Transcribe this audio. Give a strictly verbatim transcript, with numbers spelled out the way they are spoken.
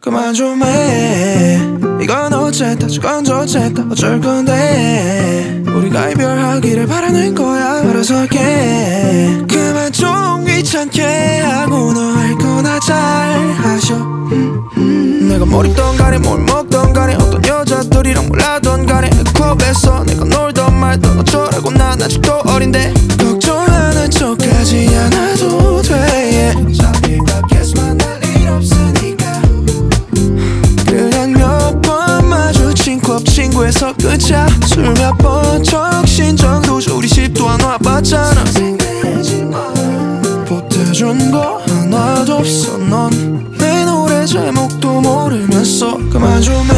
그만 좀 해. 이건 어쨌다 저건 저쨌다 어쩔 건데 우리가 이별하기를 바라는 거야. 알아서 할게. 그만 좀 귀찮게 하고 너 할 거나 잘 하셔. 음, 음. 내가 뭘 입던 간에 뭘 먹던 간에 어떤 여자들이랑 몰라던 간에 그 클럽에서 내가 놀던 말던 어쩌라고 난 아직도 어린데 걱정하는 척하지 않아도 돼. 어차피 밖에서 만날 일 없으니까 그냥 몇 번 마주친 클럽 친구에서 끝이야. 술 몇 번 적신 정도 우리 집도 안 와봤잖아. 생각하지마. 보태준 거 하나도 없어. 넌 내 노래 제목도 모르면서 그만 좀